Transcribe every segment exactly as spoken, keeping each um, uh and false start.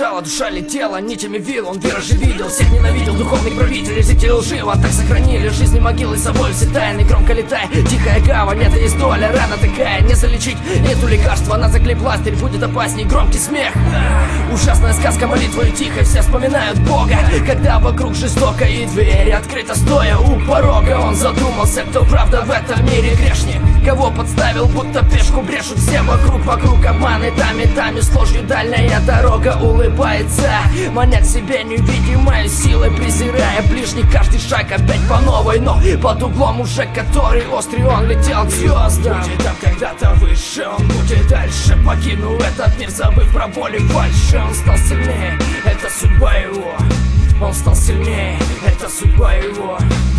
дрожала, душа летела, нитями вил. Он вираж видел, всех ненавидел, духовных правителей, зрителей лживо. Так сохранили жизни могилы собой все тайны. Громко летай, тихая гавань, это есть доля. Рана такая, не залечить, нету лекарства. На заклей пластырь, будет опасней громкий смех. Ужасная сказка, молитва и тихо, все вспоминают Бога, когда вокруг жестоко и двери открыта стоя у порога. Он задумался, кто правда в этом мире грешник, кого подставил, будто пешку брешут все вокруг. Вокруг обманы, там и там и с ложью дальняя дорога улыбается, маня к себе невидимой силой, презирая ближний каждый шаг опять по новой. Но под углом уже который острый, он летел к звездам. Будет там когда-то выше, он будет дальше. Покинул этот мир, забыв про боль и фальшь. Он стал сильнее, это судьба его. Он стал сильнее, это судьба его.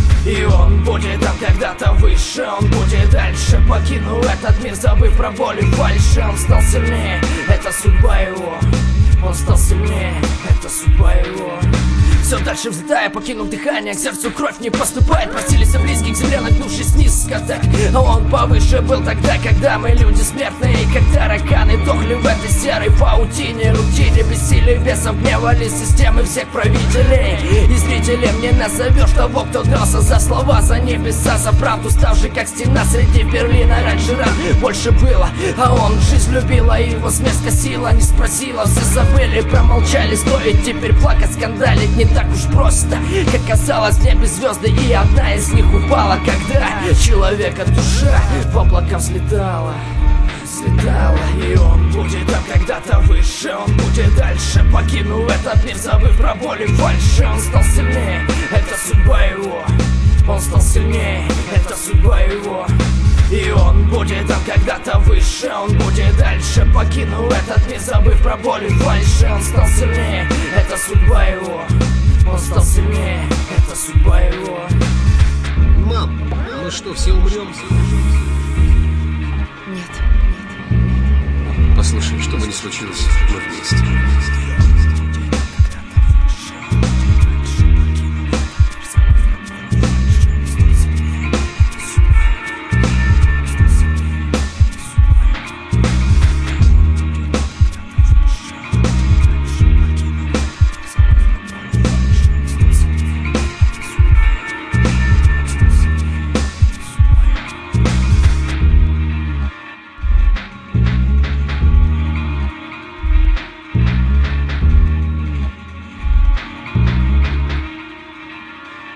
И он будет там когда-то выше, он будет дальше. Покинул этот мир, забыв про боль и фальшь. Он стал сильнее, это судьба его. Он стал сильнее, это судьба его. Все дальше взлетая, покинув дыхание, к сердцу кровь не поступает. Просили все близкие к земле, нагнувшись низко так. А он повыше был тогда, когда мы люди смертные. И как тараканы дохли в этой серой паутине, рутине, бессилие весом гневали системы всех правителей. И зрителем не назовешь того, кто дрался за слова, за небеса, за правду, ставший как стена среди Берлина. Раньше ран больше было, а он жизнь любила, и его смерть скосила, не спросила. Все забыли, промолчали, стоит теперь плакать, скандалить не так уж просто. Как казалось, в небе звезды, и одна из них упала, когда человека душа в облака взлетала, взлетала. И он будет там когда-то выше, он будет дальше. Покинул этот мир, забыв про боль и фальшь. Он стал сильнее, это судьба его. Он стал сильнее, это судьба его. И он будет там когда-то выше, он будет дальше. Покинул этот мир, забыв про боль и фальшь. Он стал сильнее, это судьба его. Он стал сильнее, это судьба его. Мам, мы что, все умрем? Нет. Послушай, что бы ни случилось, мы вместе.